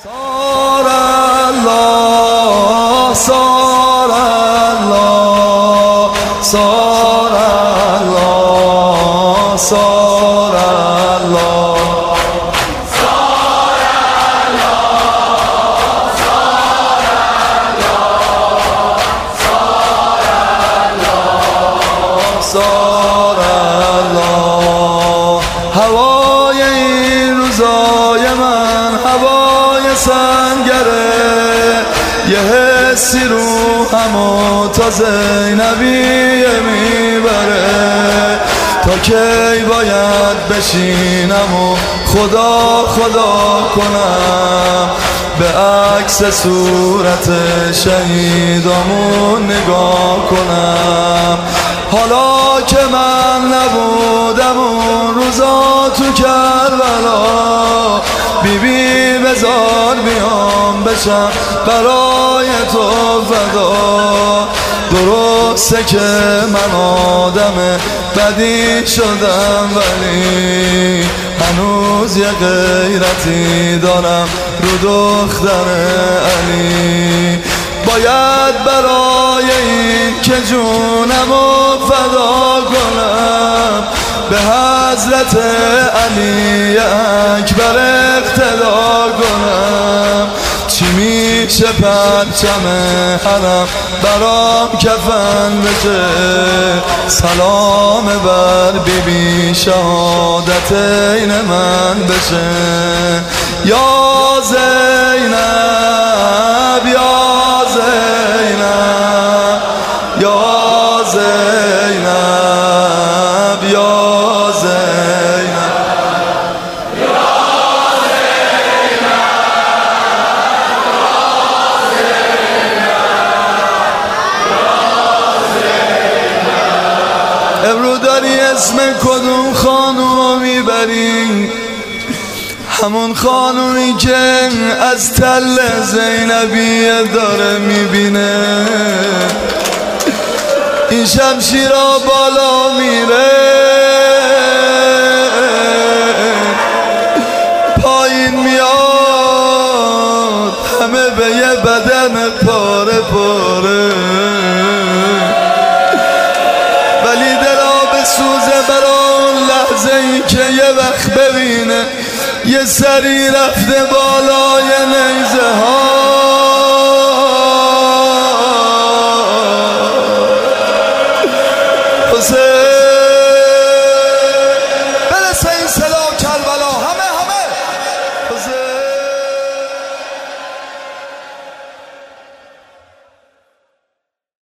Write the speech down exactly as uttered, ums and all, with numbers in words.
صار الله صار الله صار الله صار الله صار الله هوای این روزای من هوای سنگره یه حسی رو همو تا زینبیه میبره تا کی باید بشینم و خدا خدا کنم به عکس صورت شهیدامون نگاه کنم حالا که من نبودم اون روزا تو کربلا بی بی بذار بیام بشم برای تو فدا درسته که من آدم بدی شدم ولی هنوز یه غیرتی دارم رو دختر علی باید برای این که جونمو فدا کنم به حضرت علی اکبر اقتدا کنم چی میشه پرچم حرم برام کفن بشه سلام بر بی بی شهادت این من بشه یا زینب یا زینب یا زینب یا زینب امرو داری اسم کدوم خانومو میبری همون خانومی که از تل زینبیه داره میبینه این شمشیرا بالا میره پایین میاد همه به یه بدن پاره پاره ولی دلا بسوزه برا اون لحظه ای که یه وقت ببینه یه سری رفته بالای